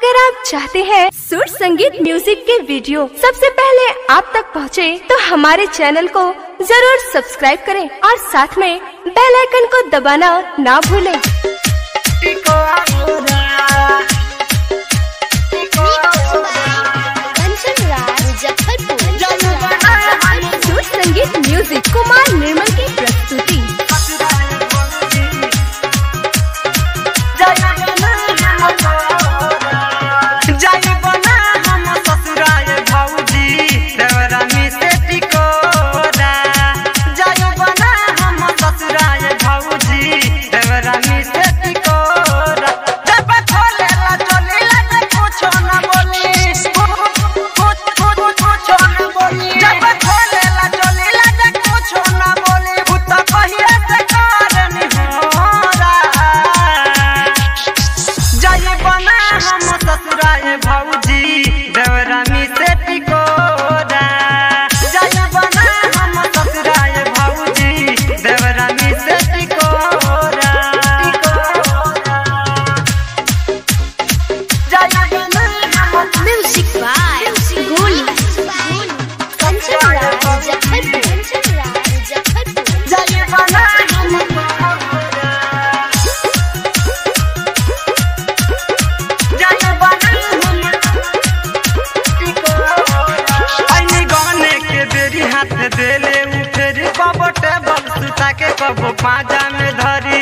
अगर आप चाहते हैं सुर संगीत म्यूजिक के वीडियो सबसे पहले आप तक पहुंचे, तो हमारे चैनल को जरूर सब्सक्राइब करें और साथ में बेल आइकन को दबाना ना भूलें। सुर संगीत म्यूजिक कुमार निर्मल की प्रस्तुति। कबो पाजा में धरी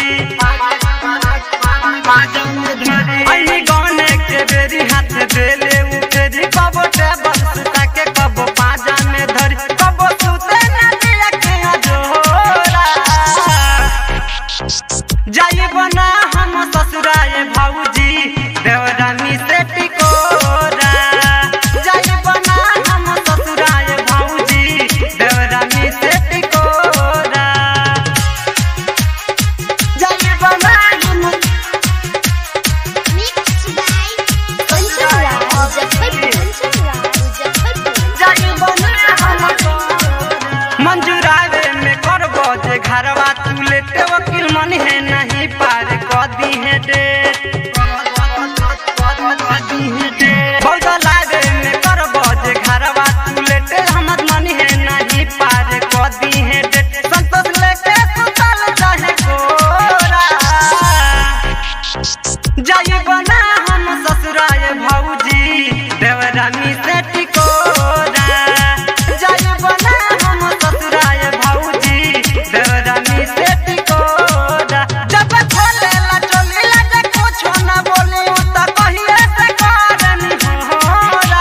अली गौने के बेरी हाथ देले उठेरी कबो टेबल सुता के कबो पाजा में धरी कबो सुते न दिया के जोरा जाई बना हम ससुराए भौजी देवरानी से टिकोरा जाई बना हम ससुराए भौजी देवरानी से टिकोरा मंजूरावे में करबो जे घरवा तू लेते वकील मन है नहीं पार कदी है डेट बौदलावे में करबो जे घरवा तू लेते हमर मन है नहीं पार कदी है डेट संतोष लेके सुतल चाहे गोरा जाई बना हम ससुराए भौजी देवरानी से टिकोरा जाई बना हम ससुराए भौजी देवरानी से टिकोरा जब खोलेला चोलीला जे कुछो ना बोली त कहिए से करनी होरा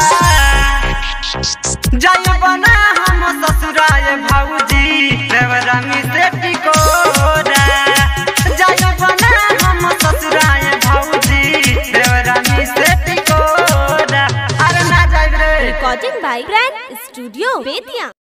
जाई बना हम ससुराए भौजी देवरानी से टिकोरा जाई बना हम ससुराए भौजी देवरानी से टिकोरा। अरे ना जाई रे। Recording by grand studio Bettiah.